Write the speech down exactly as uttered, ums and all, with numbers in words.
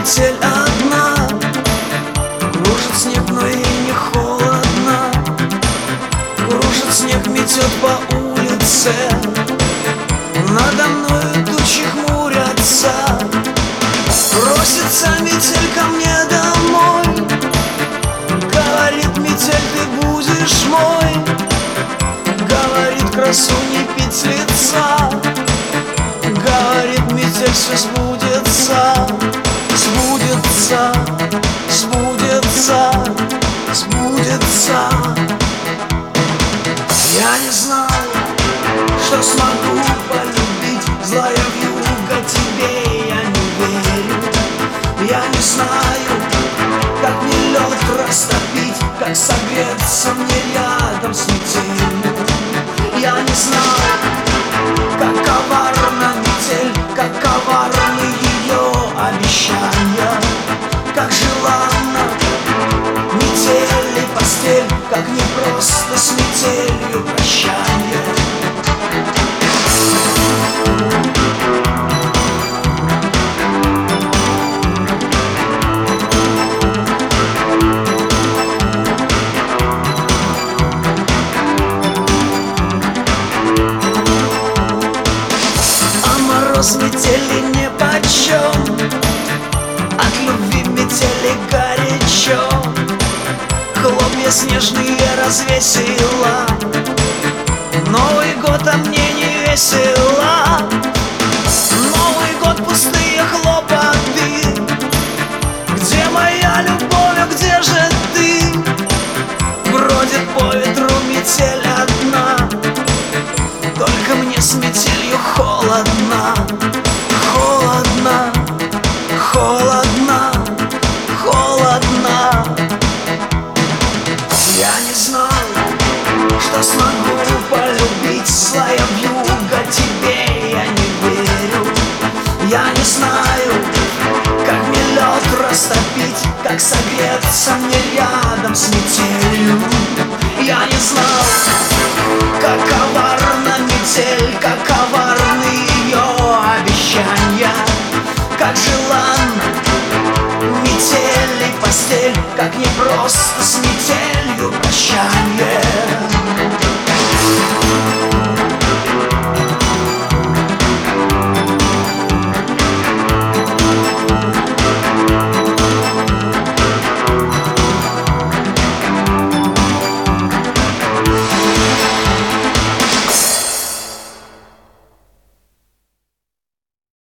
метель одна. Кружит снег, но ей не холодно. Кружит снег, метет по улице. Надо мною тучи хмурятся. Просится метель ко мне домой. Говорит: метель, ты будешь мой. Говорит: красу не пить лица. Говорит: метель, все сбудется. Сбудется, сбудется, сбудется. Я не знал, что смогу полюбить. Злая вьюга, тебе я не верю. Я не знаю, как мне лед растопить, как согреться мне рядом с метелью. Я не знаю, как коварна метель, как коварны ее обещания, как желанна метель и постель, как непросто с метелью прощание. Мороз метели нипочем, от любви метели горячо. Хлопья снежные развесила, Новый год, а мне не весело. Новый год, пустые хлопоты. Где моя любовь, а где же ты? Бродит по ветру метель одна. Только мне с метелью холодно. Холодно, холодно, холодно. Я не знал, что смогу полюбить. Злая вьюга, тебе я не верю. Я не знаю, как мне лед растопить, как согреться мне рядом с метелью. Я не знал, как коварна метель, как коварны ее обещания, как желанна метель и постель, как непросто с метелью прощание.